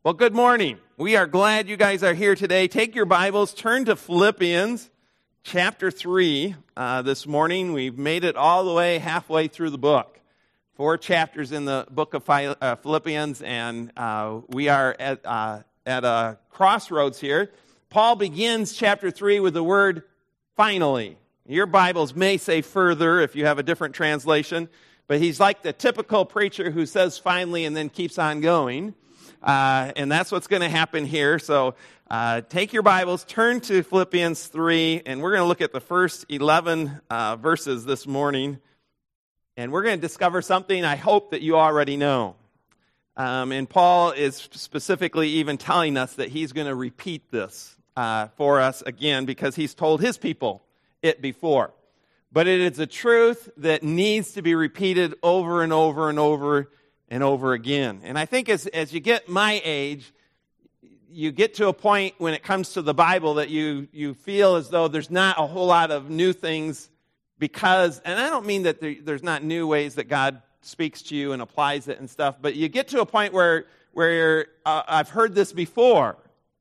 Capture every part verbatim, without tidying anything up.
Well, good morning. We are glad you guys are here today. Take your Bibles, turn to Philippians chapter three. Uh, this morning, we've made it all the way halfway through the book. Four chapters in the book of Philippians, and uh, we are at, uh, at a crossroads here. Paul begins chapter three with the word finally. Your Bibles may say further if you have a different translation, but he's like the typical preacher who says finally and then keeps on going. Uh, and that's what's going to happen here. So uh, take your Bibles, turn to Philippians three, and we're going to look at the first eleven uh, verses this morning. And we're going to discover something I hope that you already know. Um, and Paul is specifically even telling us that he's going to repeat this uh, for us again because he's told his people it before. But it is a truth that needs to be repeated over and over and over and over again. And I think as as you get my age, you get to a point when it comes to the Bible that you you feel as though there's not a whole lot of new things because, and I don't mean that there, there's not new ways that God speaks to you and applies it and stuff, but you get to a point where, where uh, I've heard this before.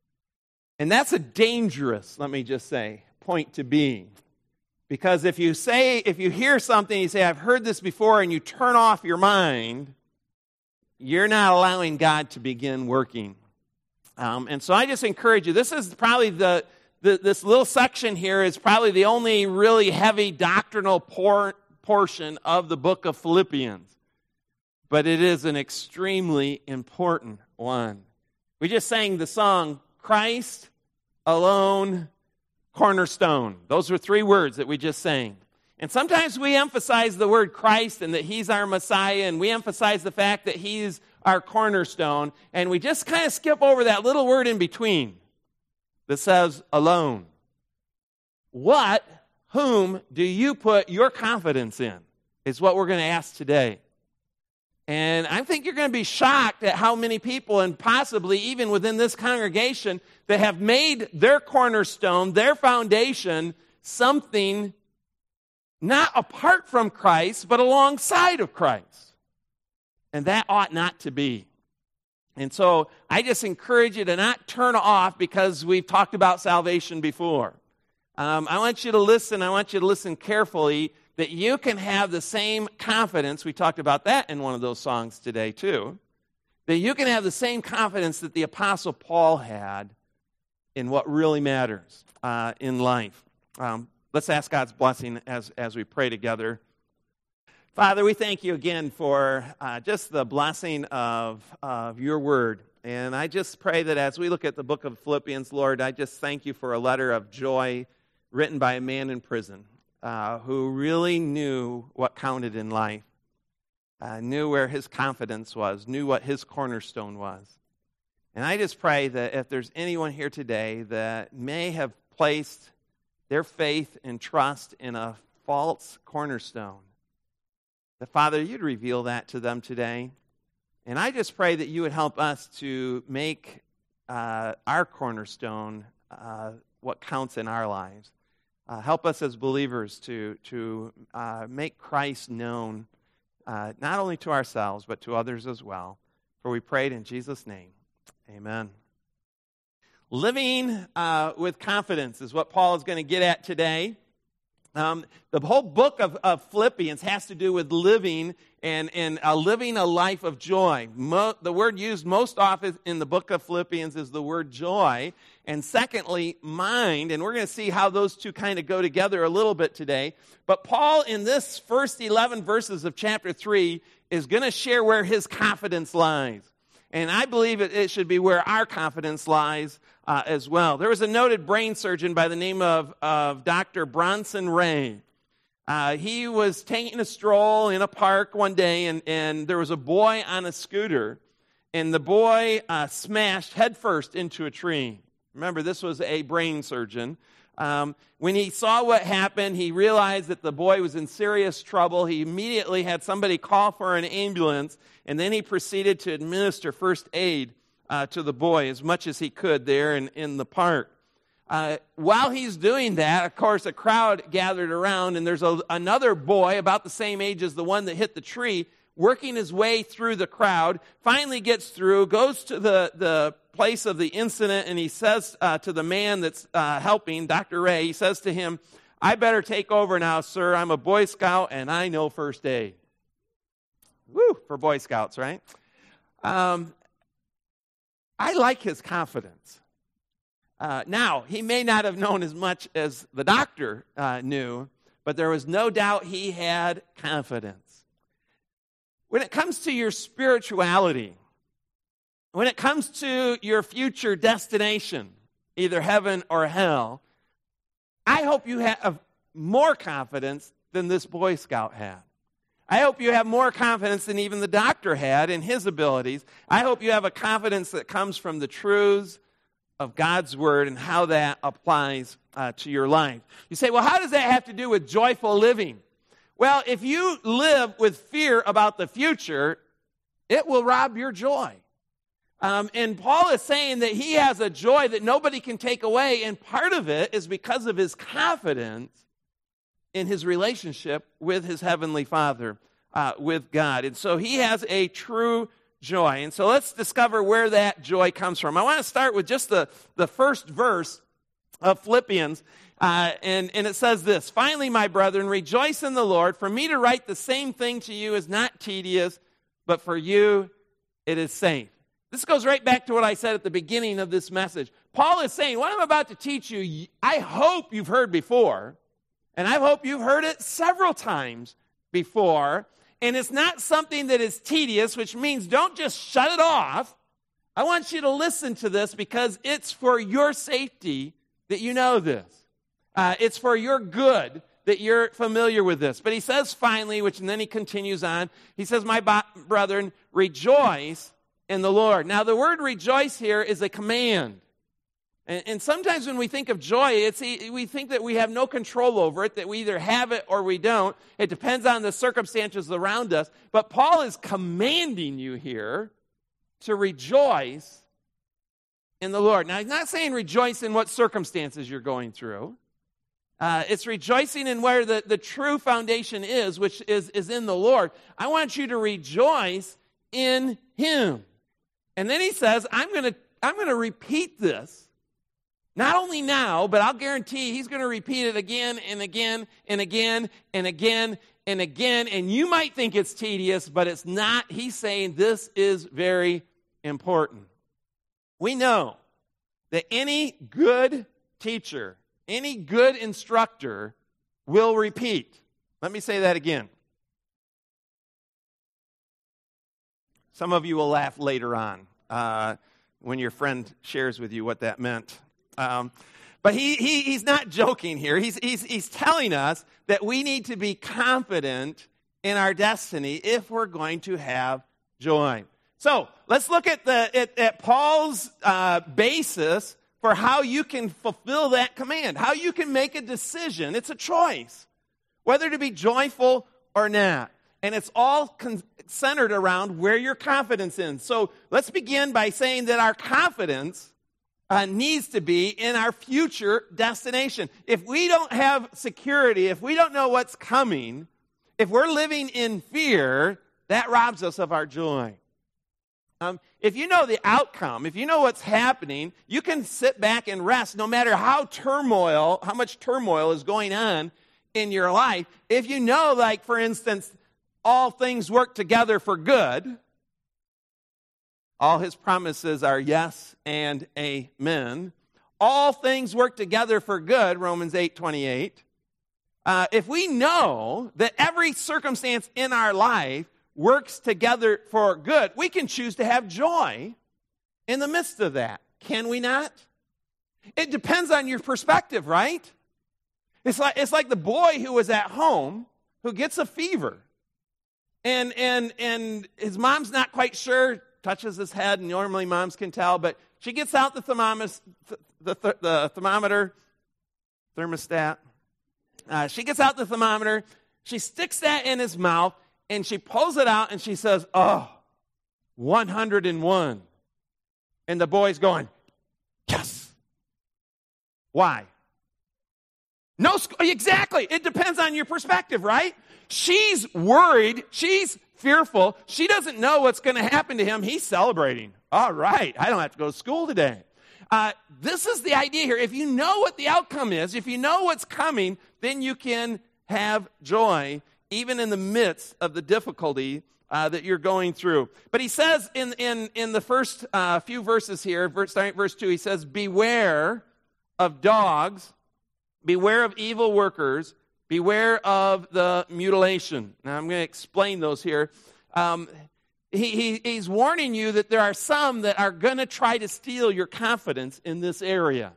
And that's a dangerous, let me just say, point to be. Because if you say, if you hear something, you say, I've heard this before, and you turn off your mind, you're not allowing God to begin working. Um, and so I just encourage you, this is probably the, the, this little section here is probably the only really heavy doctrinal por- portion of the book of Philippians. But it is an extremely important one. We just sang the song, Christ alone, cornerstone. Those were three words that we just sang. And sometimes we emphasize the word Christ and that he's our Messiah, and we emphasize the fact that he's our cornerstone, and we just kind of skip over that little word in between that says alone. What, whom do you put your confidence in is what we're going to ask today. And I think you're going to be shocked at how many people, and possibly even within this congregation, that have made their cornerstone, their foundation, something not apart from Christ, but alongside of Christ. And that ought not to be. And so I just encourage you to not turn off because we've talked about salvation before. Um, I want you to listen. I want you to listen carefully that you can have the same confidence. We talked about that in one of those songs today too. That you can have the same confidence that the Apostle Paul had in what really matters uh, in life. Um, Let's ask God's blessing as, as we pray together. Father, we thank you again for uh, just the blessing of, of your word. And I just pray that as we look at the book of Philippians, Lord, I just thank you for a letter of joy written by a man in prison uh, who really knew what counted in life, uh, knew where his confidence was, knew what his cornerstone was. And I just pray that if there's anyone here today that may have placed their faith and trust in a false cornerstone, that, Father, you'd reveal that to them today. And I just pray that you would help us to make uh, our cornerstone uh, what counts in our lives. Uh, help us as believers to, to uh, make Christ known, uh, not only to ourselves, but to others as well. For we prayed in Jesus' name. Amen. Living uh, with confidence is what Paul is going to get at today. Um, the whole book of, of Philippians has to do with living and, and uh, living a life of joy. Mo- the word used most often in the book of Philippians is the word joy. And secondly, mind. And we're going to see how those two kind of go together a little bit today. But Paul, in this first eleven verses of chapter three, is going to share where his confidence lies. And I believe it, it should be where our confidence lies uh, as well. There was a noted brain surgeon by the name of, of Doctor Bronson Ray. Uh, he was taking a stroll in a park one day, and, and there was a boy on a scooter, and the boy uh, smashed headfirst into a tree. Remember, this was a brain surgeon. Um, when he saw what happened, he realized that the boy was in serious trouble. He immediately had somebody call for an ambulance, and then he proceeded to administer first aid uh, to the boy as much as he could there in, in the park. Uh, while he's doing that, of course, a crowd gathered around, and there's a, another boy about the same age as the one that hit the tree working his way through the crowd, finally gets through, goes to the, the place of the incident, and he says uh, to the man that's uh, helping, Doctor Ray, he says to him, I better take over now, sir. I'm a Boy Scout, and I know first aid. Woo, for Boy Scouts, right? Um, I like his confidence. Uh, now, he may not have known as much as the doctor uh, knew, but there was no doubt he had confidence. When it comes to your spirituality, when it comes to your future destination, either heaven or hell, I hope you have more confidence than this Boy Scout had. I hope you have more confidence than even the doctor had in his abilities. I hope you have a confidence that comes from the truths of God's Word and how that applies uh, to your life. You say, well, how does that have to do with joyful living? Well, if you live with fear about the future, it will rob your joy. Um, and Paul is saying that he has a joy that nobody can take away, and part of it is because of his confidence in his relationship with his heavenly Father, uh, with God. And so he has a true joy. And so let's discover where that joy comes from. I want to start with just the, the first verse of Philippians, uh, and, and it says this, finally, my brethren, rejoice in the Lord. For me to write the same thing to you is not tedious, but for you it is safe. This goes right back to what I said at the beginning of this message. Paul is saying, what I'm about to teach you, I hope you've heard before, and I hope you've heard it several times before, and it's not something that is tedious, which means don't just shut it off. I want you to listen to this because it's for your safety that you know this. Uh, it's for your good that you're familiar with this. But he says finally, which and then he continues on, he says, my bo- brethren, rejoice in the Lord. Now the word rejoice here is a command. And, and sometimes when we think of joy, it's we think that we have no control over it, that we either have it or we don't. It depends on the circumstances around us. But Paul is commanding you here to rejoice in the Lord. Now, he's not saying rejoice in what circumstances you're going through. Uh, it's rejoicing in where the, the true foundation is, which is, is in the Lord. I want you to rejoice in Him. And then he says, I'm going to I'm going to repeat this. Not only now, but I'll guarantee he's going to repeat it again and again and again and again and again. And you might think it's tedious, but it's not. He's saying this is very important. We know that any good teacher, any good instructor will repeat. Let me say that again. Some of you will laugh later on uh, when your friend shares with you what that meant. Um, but he, he he's not joking here. He's, he's, he's telling us that we need to be confident in our destiny if we're going to have joy. So let's look at, the, at, at Paul's uh, basis for how you can fulfill that command, how you can make a decision. It's a choice, whether to be joyful or not. And it's all con- centered around where your confidence is. So let's begin by saying that our confidence Uh, needs to be in our future destination. If we don't have security, if we don't know what's coming, if we're living in fear, that robs us of our joy. Um, if you know the outcome, if you know what's happening, you can sit back and rest no matter how turmoil, how much turmoil is going on in your life. If you know, like, for instance, all things work together for good, all His promises are yes and amen. All things work together for good, Romans eight twenty-eight. Uh, if we know that every circumstance in our life works together for good, we can choose to have joy in the midst of that. Can we not? It depends on your perspective, right? It's like, it's like the boy who was at home who gets a fever. And, and, and his mom's not quite sure, touches his head, and normally moms can tell, but she gets out the thermometer, the, the, the thermometer, thermostat. Uh, she gets out the thermometer, she sticks that in his mouth, and she pulls it out, and she says, oh, one hundred one. And the boy's going, yes. Why? No, exactly. It depends on your perspective, right? She's worried, she's fearful. She doesn't know what's going to happen to him. He's celebrating. All right, I don't have to go to school today. Uh, this is the idea here. If you know what the outcome is, if you know what's coming, then you can have joy even in the midst of the difficulty uh, that you're going through. But he says in in in the first uh, few verses here, verse, starting at verse two, he says, beware of dogs, beware of evil workers, beware of the mutilation. Now I'm going to explain those here. Um, he, he he's warning you that there are some that are going to try to steal your confidence in this area.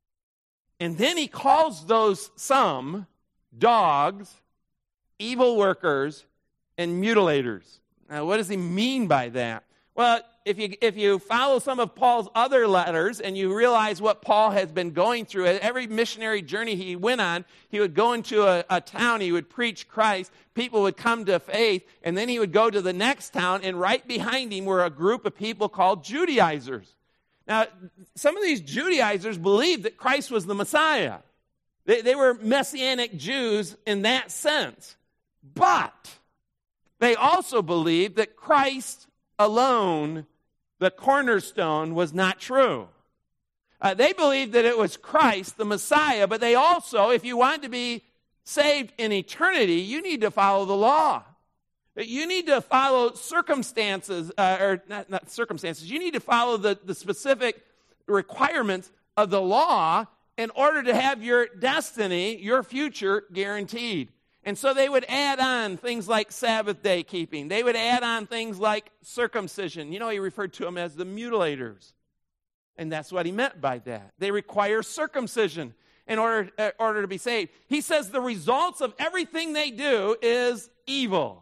And then he calls those some dogs, evil workers, and mutilators. Now, what does he mean by that? Well, if you if you follow some of Paul's other letters and you realize what Paul has been going through, at every missionary journey he went on, he would go into a, a town, he would preach Christ, people would come to faith, and then he would go to the next town, and right behind him were a group of people called Judaizers. Now, some of these Judaizers believed that Christ was the Messiah. They, they were Messianic Jews in that sense. But they also believed that Christ alone, the cornerstone, was not true. Uh, they believed that it was Christ, the Messiah, but they also, if you want to be saved in eternity, you need to follow the law. You need to follow circumstances, uh, or not, not circumstances, you need to follow the, the specific requirements of the law in order to have your destiny, your future, guaranteed. And so they would add on things like Sabbath day keeping. They would add on things like circumcision. You know, he referred to them as the mutilators. And that's what he meant by that. They require circumcision in order, in order to be saved. He says the results of everything they do is evil.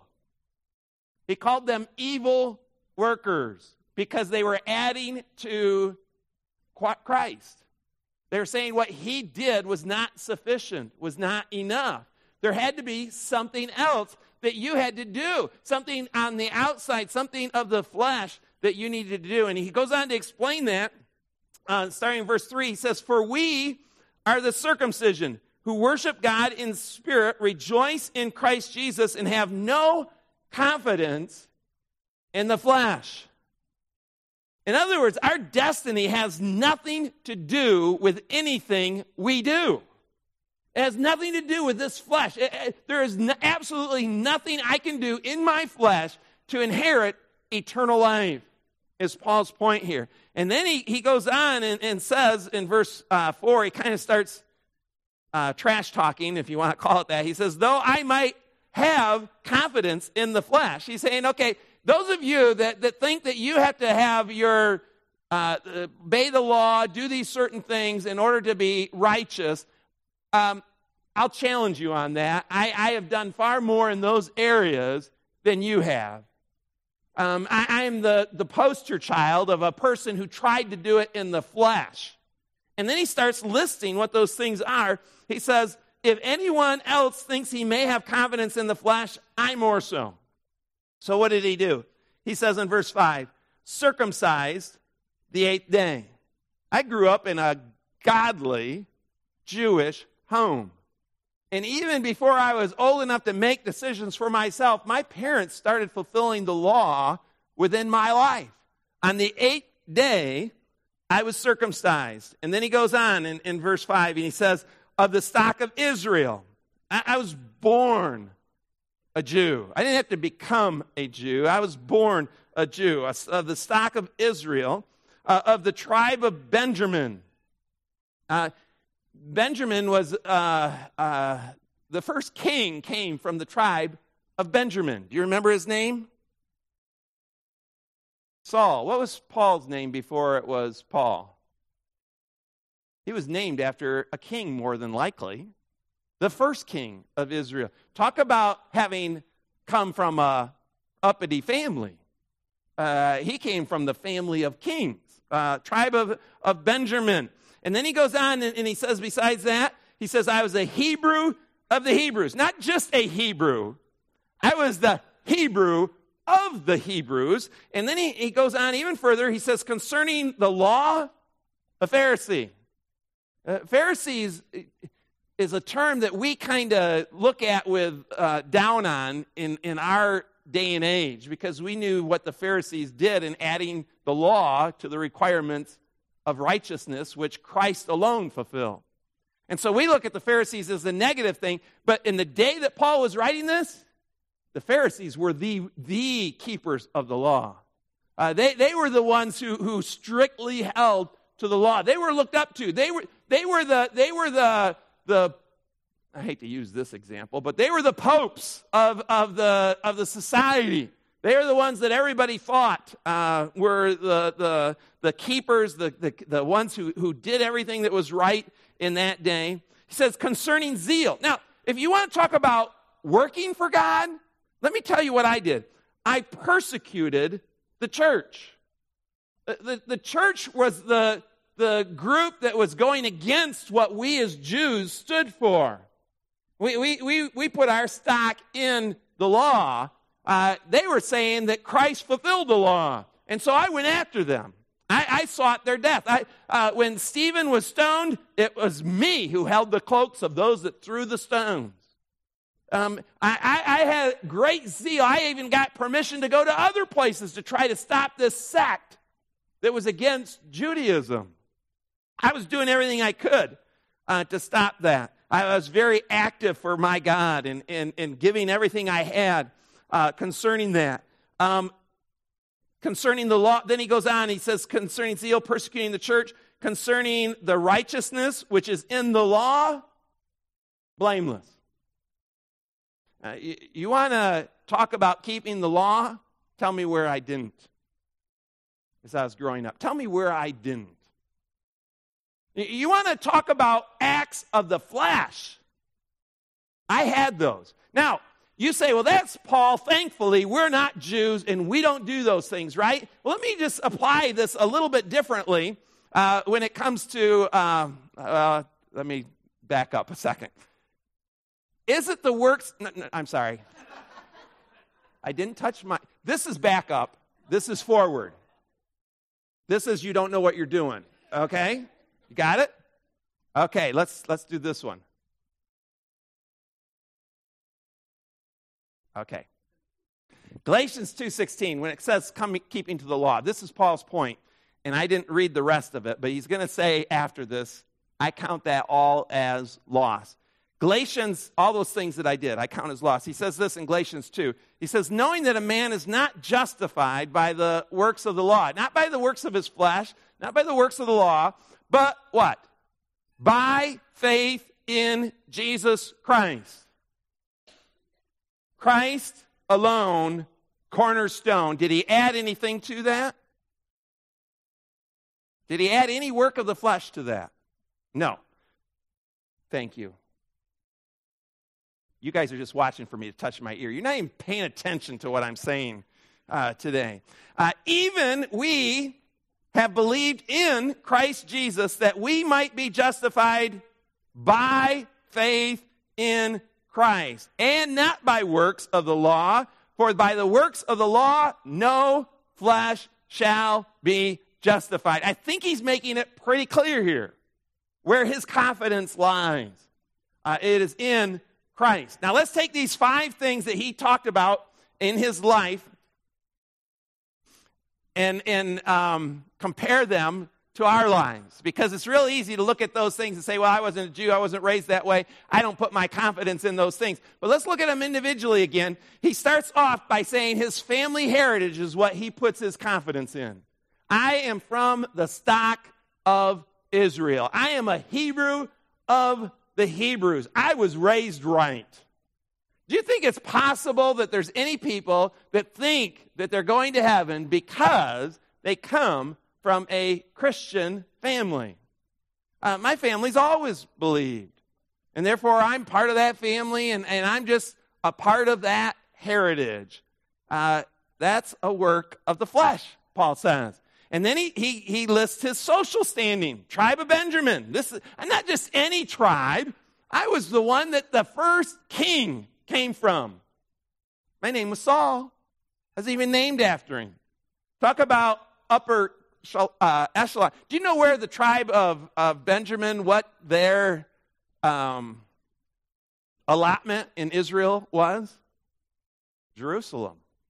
He called them evil workers because they were adding to Christ. They were saying what he did was not sufficient, was not enough. There had to be something else that you had to do, something on the outside, something of the flesh that you needed to do. And he goes on to explain that, uh, starting in verse three. He says, for we are the circumcision who worship God in spirit, rejoice in Christ Jesus, and have no confidence in the flesh. In other words, our destiny has nothing to do with anything we do. It has nothing to do with this flesh. It, it, there is no, absolutely nothing I can do in my flesh to inherit eternal life, is Paul's point here. And then he, he goes on and, and says in verse uh, four, he kind of starts uh, trash talking, if you want to call it that. He says, though I might have confidence in the flesh. He's saying, okay, those of you that, that think that you have to have your, uh, obey the law, do these certain things in order to be righteous, Um, I'll challenge you on that. I, I have done far more in those areas than you have. Um, I, I am the, the poster child of a person who tried to do it in the flesh. And then he starts listing what those things are. He says, if anyone else thinks he may have confidence in the flesh, I more so. So what did he do? He says in verse five, circumcised the eighth day. I grew up in a godly Jewish home. And even before I was old enough to make decisions for myself, my parents started fulfilling the law within my life. On the eighth day, I was circumcised. And then he goes on in, in verse five, and he says, of the stock of Israel. I, I was born a Jew. I didn't have to become a Jew. I was born a Jew. Of the stock of Israel, uh, of the tribe of Benjamin. Uh, Benjamin was, uh, uh, the first king came from the tribe of Benjamin. Do you remember his name? Saul. What was Paul's name before it was Paul? He was named after a king, more than likely. The first king of Israel. Talk about having come from a uppity family. Uh, he came from the family of kings, uh, tribe of, of Benjamin. And then he goes on and, and he says, besides that, he says, I was a Hebrew of the Hebrews. Not just a Hebrew. I was the Hebrew of the Hebrews. And then he, he goes on even further. He says, concerning the law, a Pharisee. Uh, Pharisees is a term that we kind of look at with uh, down on in, in our day and age because we knew what the Pharisees did in adding the law to the requirements of righteousness, which Christ alone fulfilled. And so we look at the Pharisees as the negative thing, but in the day that Paul was writing this, the Pharisees were the, the keepers of the law. Uh, they, they were the ones who, who strictly held to the law. They were looked up to. They were, they were the, they were the, the, I hate to use this example, but they were the popes of, of, the, of the society. They are the ones that everybody thought uh, were the, the, the keepers, the, the, the ones who, who did everything that was right in that day. He says, concerning zeal. Now, if you want to talk about working for God, let me tell you what I did. I persecuted the church. The, the, the church was the, the group that was going against what we as Jews stood for. We, we, we, we put our stock in the law. Uh, they were saying that Christ fulfilled the law. And so I went after them. I, I sought their death. I, uh, when Stephen was stoned, it was me who held the cloaks of those that threw the stones. Um, I, I, I had great zeal. I even got permission to go to other places to try to stop this sect that was against Judaism. I was doing everything I could uh, to stop that. I was very active for my God and, and, and giving everything I had uh, concerning that. Um, concerning the law, then he goes on, he says, concerning zeal, persecuting the church, concerning the righteousness which is in the law, blameless. Uh, you you want to talk about keeping the law? Tell me where I didn't. As I was growing up. Tell me where I didn't. You want to talk about acts of the flesh? I had those. Now, you say, well, that's Paul. Thankfully, we're not Jews and we don't do those things, right? Well, let me just apply this a little bit differently uh, when it comes to, um, uh, let me back up a second. Is it the works? No, no, I'm sorry. I didn't touch my, this is back up. This is forward. This is you don't know what you're doing, okay? You got it? Okay, let's let's do this one. Okay. Galatians two sixteen, when it says come, keeping to the law, this is Paul's point, and I didn't read the rest of it, but he's going to say after this, I count that all as loss. Galatians, all those things that I did, I count as loss. He says this in Galatians two. He says, knowing that a man is not justified by the works of the law, not by the works of his flesh, not by the works of the law, but what? By faith in Jesus Christ. Christ alone, cornerstone. Did he add anything to that? Did he add any work of the flesh to that? No. Thank you. You guys are just watching for me to touch my ear. You're not even paying attention to what I'm saying uh, today. Uh, even we have believed in Christ Jesus that we might be justified by faith in Christ, and not by works of the law, for by the works of the law no flesh shall be justified. I think he's making it pretty clear here where his confidence lies. Uh, it is in Christ. Now let's take these five things that he talked about in his life and, and um, compare them to our lives. Because it's real easy to look at those things and say, well, I wasn't a Jew, I wasn't raised that way, I don't put my confidence in those things. But let's look at them individually again. He starts off by saying his family heritage is what he puts his confidence in. I am from the stock of Israel. I am a Hebrew of the Hebrews. I was raised right. Do you think it's possible that there's any people that think that they're going to heaven because they come from a Christian family? Uh, my family's always believed. And therefore, I'm part of that family, and, and I'm just a part of that heritage. Uh, that's a work of the flesh, Paul says. And then he, he, he lists his social standing, tribe of Benjamin. This is not just any tribe. I was the one that the first king came from. My name was Saul. I was even named after him. Talk about upper uh, echelon. Do you know where the tribe of, of Benjamin, what their um, allotment in Israel was? Jerusalem.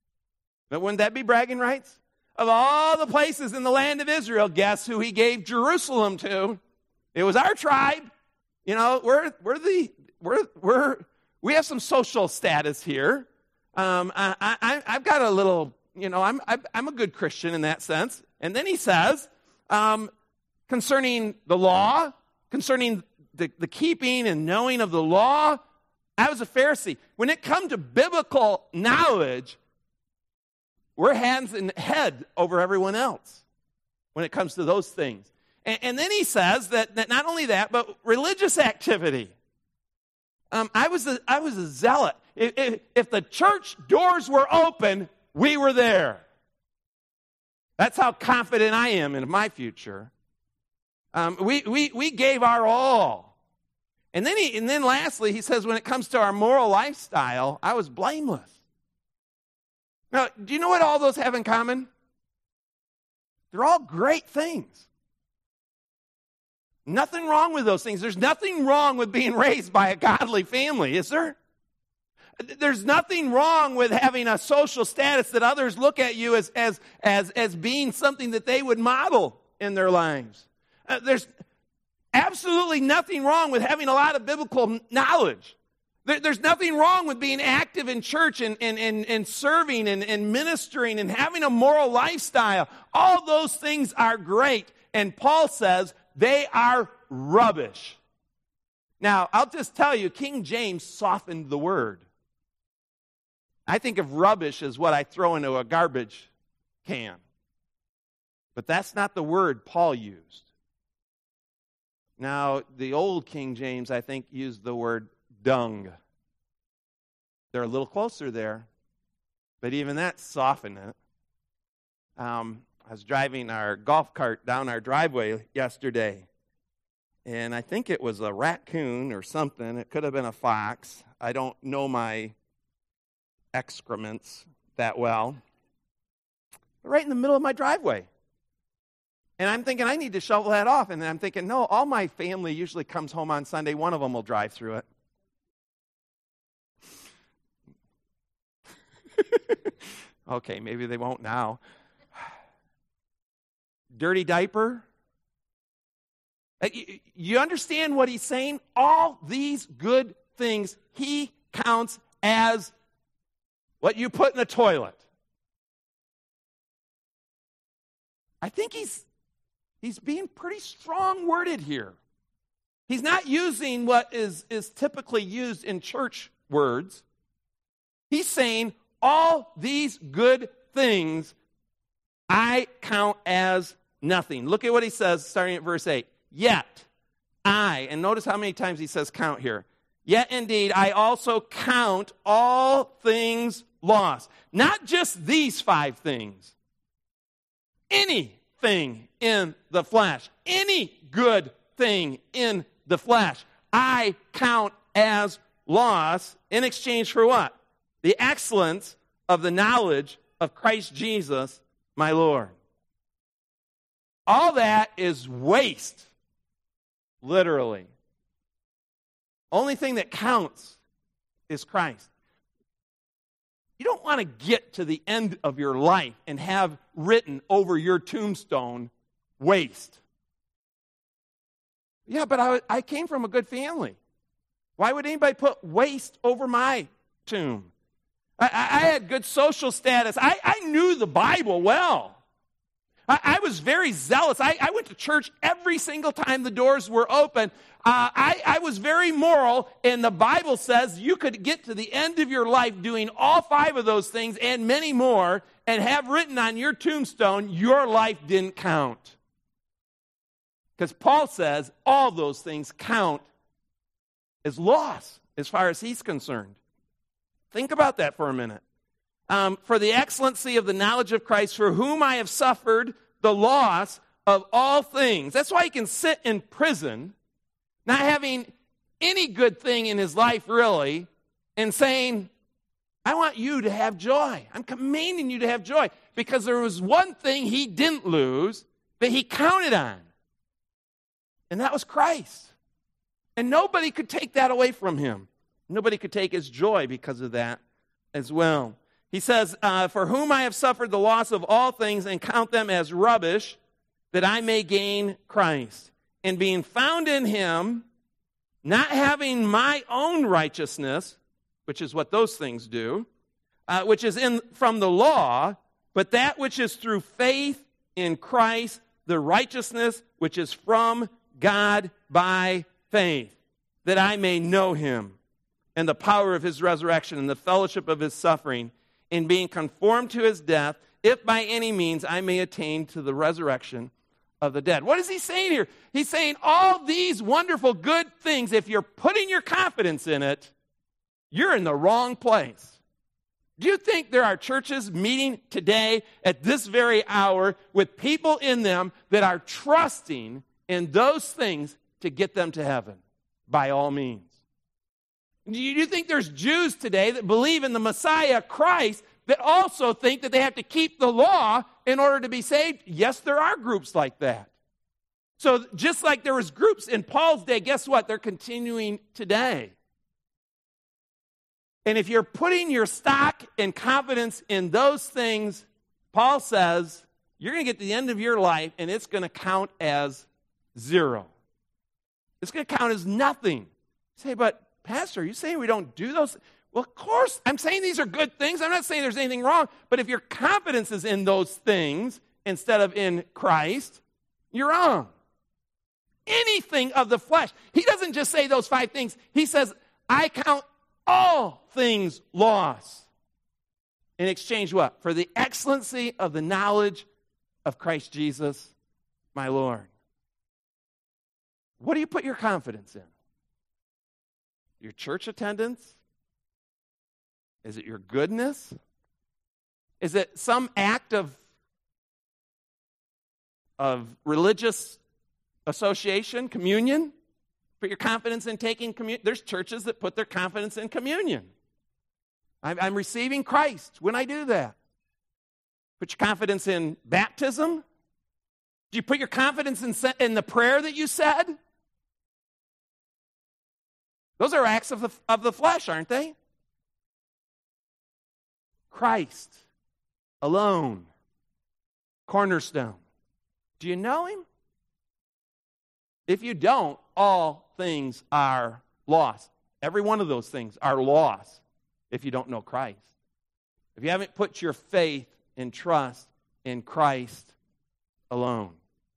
But wouldn't that be bragging rights? Of all the places in the land of Israel, guess who he gave Jerusalem to? It was our tribe. You know, we're we're the we're we're we have some social status here. Um, I, I I've got a little, you know, I'm I'm a good Christian in that sense. And then he says, um, concerning the law, concerning the, the keeping and knowing of the law, I was a Pharisee. When it comes to biblical knowledge, we're hands and head over everyone else when it comes to those things. And, and then he says that, that not only that, but religious activity. Um, I was a, I was a zealot. If, if, if the church doors were open, we were there. That's how confident I am in my future. Um, we, we, we gave our all. And then, he, and then lastly, he says when it comes to our moral lifestyle, I was blameless. Now, do you know what all those have in common? They're all great things. Nothing wrong with those things. There's nothing wrong with being raised by a godly family, is there? There's nothing wrong with having a social status that others look at you as, as, as, as being something that they would model in their lives. Uh, there's absolutely nothing wrong with having a lot of biblical knowledge. There, there's nothing wrong with being active in church and, and, and, and serving and, and ministering and having a moral lifestyle. All those things are great. And Paul says they are rubbish. Now, I'll just tell you, King James softened the word. I think of rubbish as what I throw into a garbage can. But that's not the word Paul used. Now, the old King James, I think, used the word dung. They're a little closer there. But even that softened it. Um, I was driving our golf cart down our driveway yesterday. And I think it was a raccoon or something. It could have been a fox. I don't know my excrements that well. But right in the middle of my driveway. And I'm thinking, I need to shovel that off. And then I'm thinking, no, all my family usually comes home on Sunday. One of them will drive through it. Okay, maybe they won't now. Dirty diaper. You understand what he's saying? All these good things he counts as what you put in the toilet. I think he's he's being pretty strong-worded here. He's not using what is, is typically used in church words. He's saying, all these good things I count as nothing. Look at what he says starting at verse eight. Yet I, and notice how many times he says count here. Yet indeed I also count all things lost. Not just these five things. Anything in the flesh. Any good thing in the flesh. I count as loss in exchange for what? The excellence of the knowledge of Christ Jesus, my Lord. All that is waste, literally. Only thing that counts is Christ. You don't want to get to the end of your life and have written over your tombstone, waste. Yeah, but I, I came from a good family. Why would anybody put waste over my tomb? I, I had good social status. I, I knew the Bible well. I, I was very zealous. I, I went to church every single time the doors were open. Uh, I, I was very moral, and the Bible says you could get to the end of your life doing all five of those things and many more and have written on your tombstone, your life didn't count. Because Paul says all those things count as loss as far as he's concerned. Think about that for a minute. Um, for the excellency of the knowledge of Christ, for whom I have suffered the loss of all things. That's why he can sit in prison, not having any good thing in his life really, and saying, I want you to have joy. I'm commanding you to have joy. Because there was one thing he didn't lose that he counted on. And that was Christ. And nobody could take that away from him. Nobody could take his joy because of that as well. He says, uh, for whom I have suffered the loss of all things and count them as rubbish, that I may gain Christ. And being found in him, not having my own righteousness, which is what those things do, uh, which is in from the law, but that which is through faith in Christ, the righteousness which is from God by faith, that I may know him and the power of his resurrection and the fellowship of his suffering, in being conformed to his death, if by any means I may attain to the resurrection of the dead. What is he saying here? He's saying all these wonderful good things, if you're putting your confidence in it, you're in the wrong place. Do you think there are churches meeting today at this very hour with people in them that are trusting in those things to get them to heaven? By all means. Do you think there's Jews today that believe in the Messiah, Christ, that also think that they have to keep the law in order to be saved? Yes, there are groups like that. So just like there was groups in Paul's day, guess what? They're continuing today. And if you're putting your stock and confidence in those things, Paul says, you're going to get to the end of your life and it's going to count as zero. It's going to count as nothing. You say, but Pastor, are you saying we don't do those? Well, of course, I'm saying these are good things. I'm not saying there's anything wrong. But if your confidence is in those things instead of in Christ, you're wrong. Anything of the flesh. He doesn't just say those five things. He says, I count all things lost. In exchange what? For the excellency of the knowledge of Christ Jesus, my Lord. What do you put your confidence in? Your church attendance? Is it your goodness? Is it some act of, of religious association, communion? Put your confidence in taking communion. There's churches that put their confidence in communion. I'm, I'm receiving Christ when I do that. Put your confidence in baptism. Do you put your confidence in, in the prayer that you said? Those are acts of the, of the flesh, aren't they? Christ alone, cornerstone. Do you know him? If you don't, all things are lost. Every one of those things are lost if you don't know Christ. If you haven't put your faith and trust in Christ alone.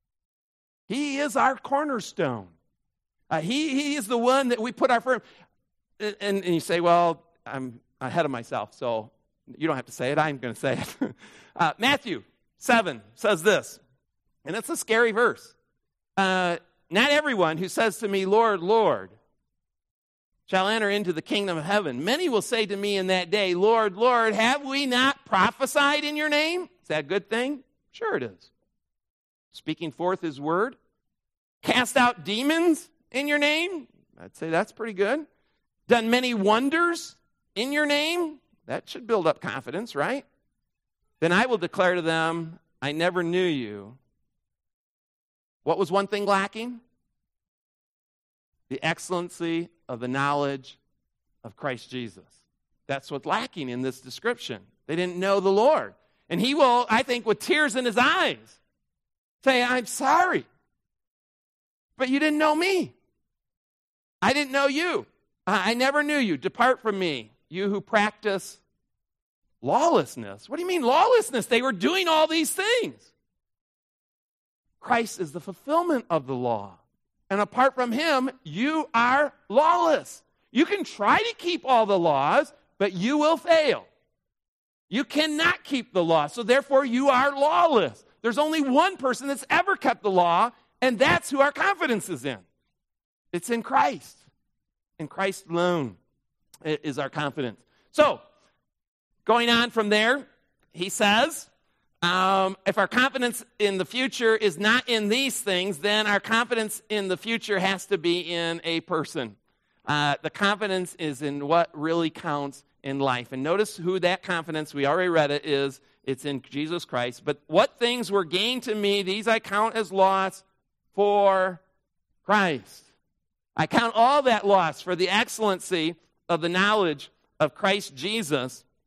He is our cornerstone. Uh, he, he is the one that we put our firm. And, and you say, well, I'm ahead of myself, so you don't have to say it. I'm going to say it. uh, Matthew seven says this, and it's a scary verse. Uh, Not everyone who says to me, Lord, Lord, shall enter into the kingdom of heaven. Many will say to me in that day, Lord, Lord, have we not prophesied in your name? Is that a good thing? Sure it is. Speaking forth his word. Cast out demons in your name? I'd say that's pretty good. Done many wonders in your name? That should build up confidence, right? Then I will declare to them, I never knew you. What was one thing lacking? The excellency of the knowledge of Christ Jesus. That's what's lacking in this description. They didn't know the Lord. And he will, I think, with tears in his eyes, say, I'm sorry, but you didn't know me. I didn't know you. I never knew you. Depart from me, you who practice lawlessness. What do you mean lawlessness? They were doing all these things. Christ is the fulfillment of the law. And apart from him, you are lawless. You can try to keep all the laws, but you will fail. You cannot keep the law, so therefore you are lawless. There's only one person that's ever kept the law, and that's who our confidence is in. It's in Christ. In Christ alone is our confidence. So, going on from there, he says, Um, if our confidence in the future is not in these things, then our confidence in the future has to be in a person. Uh, the confidence is in what really counts in life. And notice who that confidence, we already read it, is. It's in Jesus Christ. But what things were gained to me, these I count as loss for Christ. I count all that loss for the excellency of the knowledge of Christ Jesus,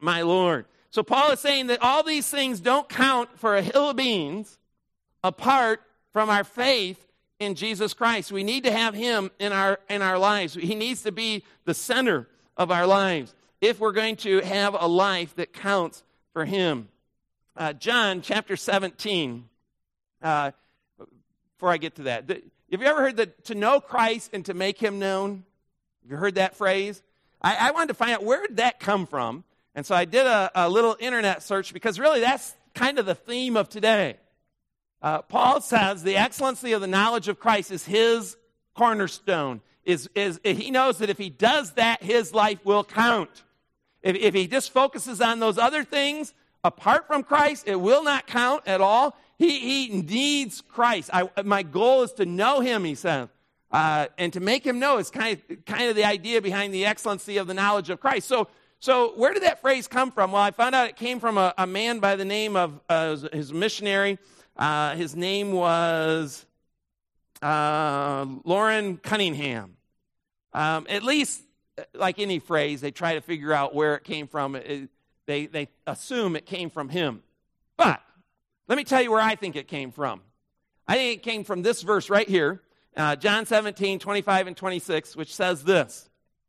my Lord. So Paul is saying that all these things don't count for a hill of beans apart from our faith in Jesus Christ. We need to have him in our in our lives. He needs to be the center of our lives if we're going to have a life that counts for him. Uh, John chapter seventeen, uh, before I get to that, have you ever heard that to know Christ and to make him known? Have you heard that phrase? I, I wanted to find out where did that come from. And so I did a, a little internet search because really that's kind of the theme of today. Uh, Paul says the excellency of the knowledge of Christ is his cornerstone. Is, is, he knows that if he does that, his life will count. If, if he just focuses on those other things, apart from Christ, it will not count at all. He, he needs Christ. I, my goal is to know him, he says. Uh, and to make him know is kind of, kind of the idea behind the excellency of the knowledge of Christ. So, so where did that phrase come from? Well, I found out it came from a, a man by the name of uh, his missionary. Uh, his name was uh, Loren Cunningham. Um, at least, like any phrase, they try to figure out where it came from. It, they, they assume it came from him. But let me tell you where I think it came from. I think it came from this verse right here, uh, John seventeen, twenty-five and twenty-six, which says this.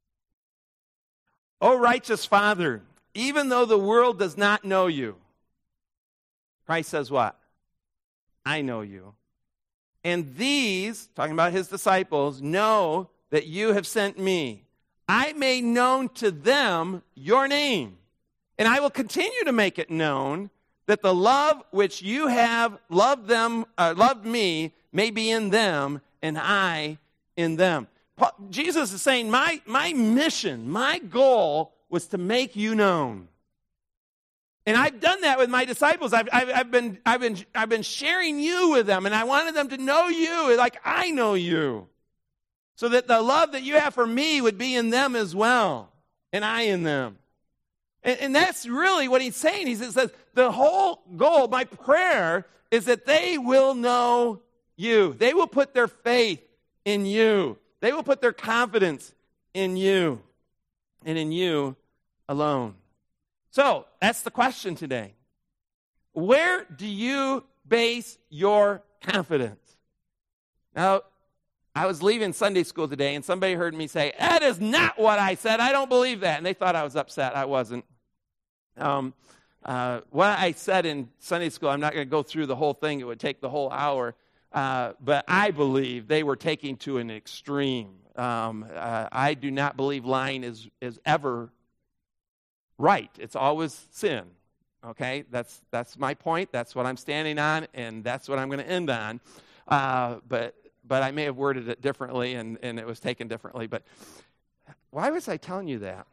O righteous Father, even though the world does not know you. Christ says what? I know you. And these, talking about his disciples, know that you have sent me. I made known to them your name. And I will continue to make it known that the love which you have loved them, uh, loved me, may be in them, and I in them. Paul, Jesus is saying, my, my mission, my goal was to make you known. And I've done that with my disciples. I've, I've, I've, been, I've, been, I've been sharing you with them, and I wanted them to know you like I know you. So that the love that you have for me would be in them as well, and I in them. And, and that's really what he's saying. He says the whole goal, my prayer, is that they will know you. They will put their faith in you. They will put their confidence in you and in you alone. So, that's the question today. Where do you base your confidence? Now, I was leaving Sunday school today, and somebody heard me say, that is not what I said. I don't believe that. And they thought I was upset. I wasn't. Um, uh, what I said in Sunday school, I'm not going to go through the whole thing. It would take the whole hour. Uh, but I believe they were taking to an extreme. Um, uh, I do not believe lying is, is ever right. It's always sin. Okay? That's, that's my point. That's what I'm standing on, and that's what I'm going to end on. Uh, but... But I may have worded it differently, and, and it was taken differently. But why was I telling you that?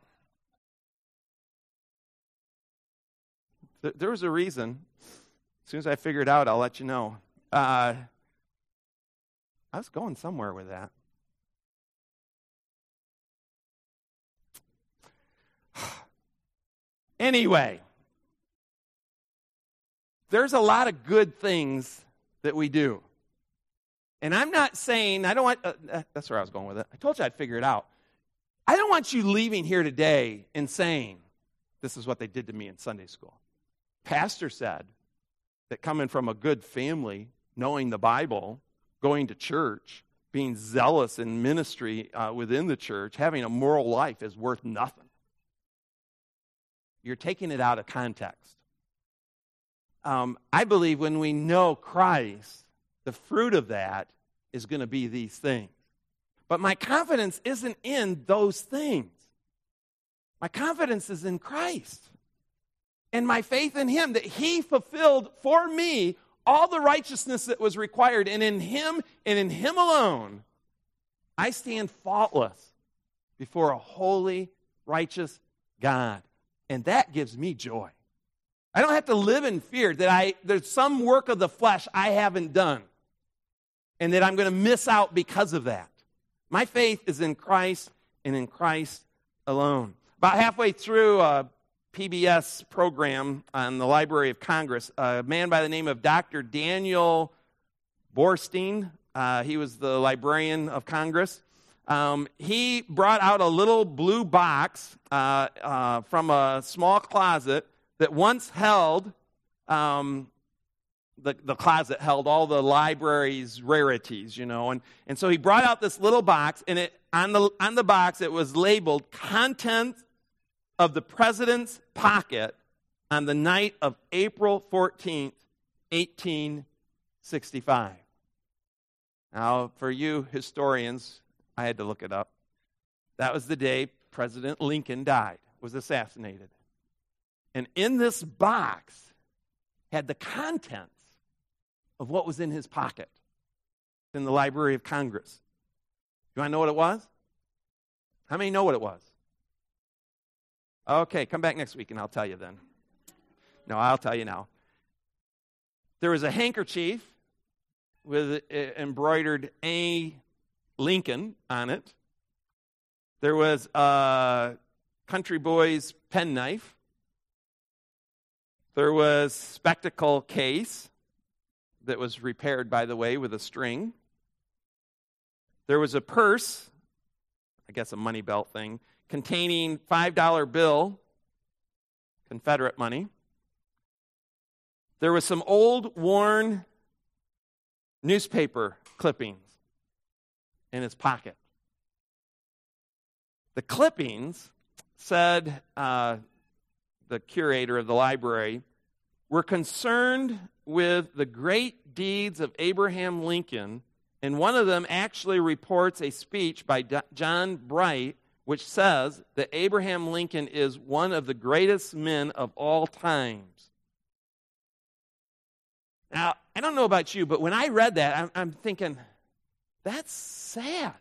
Th- there was a reason. As soon as I figure it out, I'll let you know. Uh, I was going somewhere with that. Anyway, there's a lot of good things that we do. And I'm not saying, I don't want, uh, uh, that's where I was going with it. I told you I'd figure it out. I don't want you leaving here today and saying, this is what they did to me in Sunday school. Pastor said that coming from a good family, knowing the Bible, going to church, being zealous in ministry uh, within the church, having a moral life is worth nothing. You're taking it out of context. Um, I believe when we know Christ, the fruit of that is going to be these things. But my confidence isn't in those things. My confidence is in Christ. And my faith in him, that he fulfilled for me all the righteousness that was required. And in him and in him alone, I stand faultless before a holy, righteous God. And that gives me joy. I don't have to live in fear that I there's some work of the flesh I haven't done, and that I'm going to miss out because of that. My faith is in Christ and in Christ alone. About halfway through a P B S program on the Library of Congress, a man by the name of Doctor Daniel Borstein, uh, he was the librarian of Congress, Um, he brought out a little blue box uh, uh, from a small closet that once held, um, the, the closet held all the library's rarities, you know. And, and so he brought out this little box, and it on the, on the box it was labeled "Contents of the President's Pocket on the night of April fourteenth, eighteen sixty-five. Now, for you historians, I had to look it up. That was the day President Lincoln died, was assassinated. And in this box had the contents of what was in his pocket in the Library of Congress. You want to know what it was? How many know what it was? Okay, come back next week and I'll tell you then. No, I'll tell you now. There was a handkerchief with embroidered A. Lincoln on it. There was a country boy's penknife. There was spectacle case that was repaired, by the way, with a string. There was a purse, I guess a money belt thing, containing five dollar bill, Confederate money. There was some old, worn newspaper clippings in his pocket. The clippings said, uh, the curator of the library, were concerned with the great deeds of Abraham Lincoln, and one of them actually reports a speech by D- John Bright, which says that Abraham Lincoln is one of the greatest men of all times. Now, I don't know about you, but when I read that, I'm, I'm thinking, that's sad.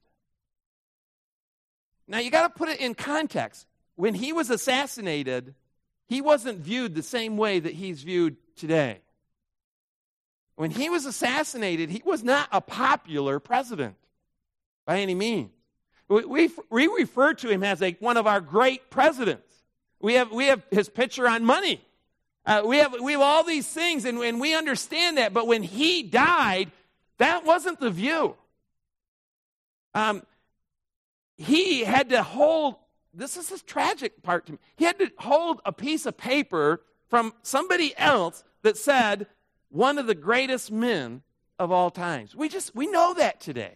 Now, you got to put it in context. When he was assassinated, he wasn't viewed the same way that he's viewed today. When he was assassinated, he was not a popular president by any means. We, we, we refer to him as a, one of our great presidents. We have, we have his picture on money. Uh, we, have, we have all these things, and, and we understand that. But when he died, that wasn't the view. Um, he had to hold, this is the tragic part to me, he had to hold a piece of paper from somebody else that said, one of the greatest men of all times. We just, we know that today.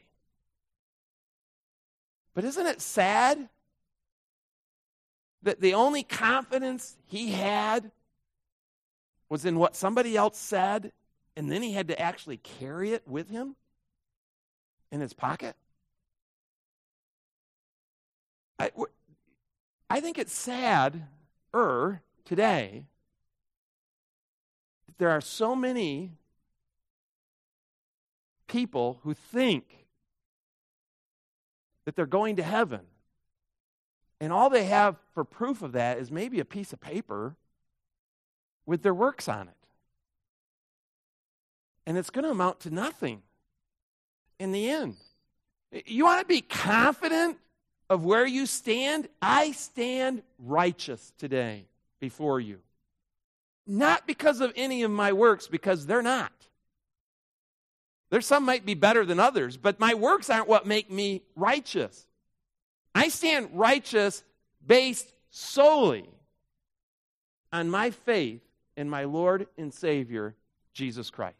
But isn't it sad that the only confidence he had was in what somebody else said, and then he had to actually carry it with him in his pocket? I, I think it's sad-er today that there are so many people who think that they're going to heaven, and all they have for proof of that is maybe a piece of paper with their works on it. And it's going to amount to nothing in the end. You want to be confident of where you stand? I stand righteous today before you. Not because of any of my works, because they're not. There's some might be better than others, but my works aren't what make me righteous. I stand righteous based solely on my faith in my Lord and Savior, Jesus Christ.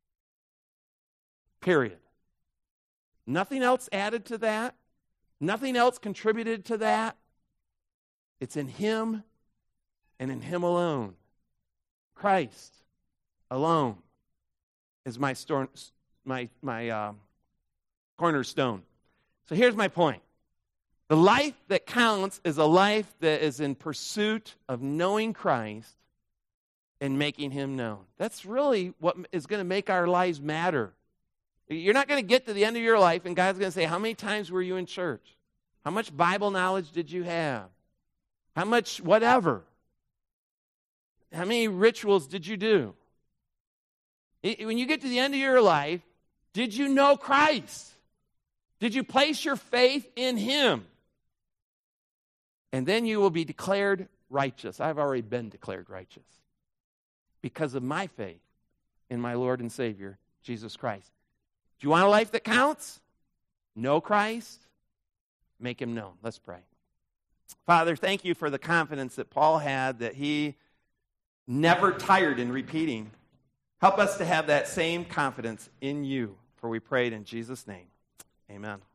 Period. Nothing else added to that. Nothing else contributed to that. It's in Him and in Him alone. Christ alone is my storm, my my uh, cornerstone. So here's my point. The life that counts is a life that is in pursuit of knowing Christ and making Him known. That's really what is going to make our lives matter. You're not going to get to the end of your life and God's going to say, how many times were you in church? How much Bible knowledge did you have? How much whatever? How many rituals did you do? When you get to the end of your life, did you know Christ? Did you place your faith in Him? And then you will be declared righteous. I've already been declared righteous because of my faith in my Lord and Savior, Jesus Christ. Do you want a life that counts? Know Christ, make him known. Let's pray. Father, thank you for the confidence that Paul had, that he never tired in repeating. Help us to have that same confidence in you, for we prayed in Jesus' name. Amen.